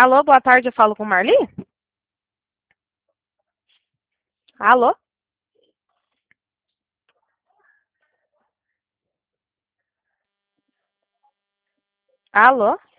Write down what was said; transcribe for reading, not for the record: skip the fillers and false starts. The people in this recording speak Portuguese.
Alô, boa tarde, eu falo com Marli? Alô? Alô?